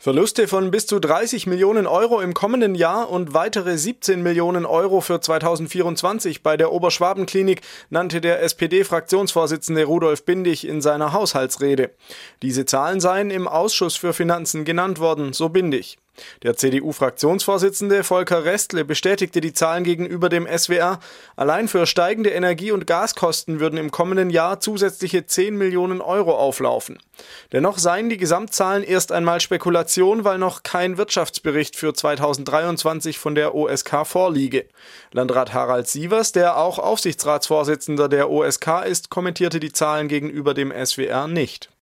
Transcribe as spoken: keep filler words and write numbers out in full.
Verluste von bis zu dreißig Millionen Euro im kommenden Jahr und weitere siebzehn Millionen Euro für zweitausendvierundzwanzig bei der Oberschwaben-Klinik nannte der S P D-Fraktionsvorsitzende Rudolf Bindig in seiner Haushaltsrede. Diese Zahlen seien im Ausschuss für Finanzen genannt worden, so Bindig. Der C D U-Fraktionsvorsitzende Volker Restle bestätigte die Zahlen gegenüber dem S W R. Allein für steigende Energie- und Gaskosten würden im kommenden Jahr zusätzliche zehn Millionen Euro auflaufen. Dennoch seien die Gesamtzahlen erst einmal Spekulation, weil noch kein Wirtschaftsbericht für zweitausenddreiundzwanzig von der O S K vorliege. Landrat Harald Sievers, der auch Aufsichtsratsvorsitzender der O S K ist, kommentierte die Zahlen gegenüber dem S W R nicht.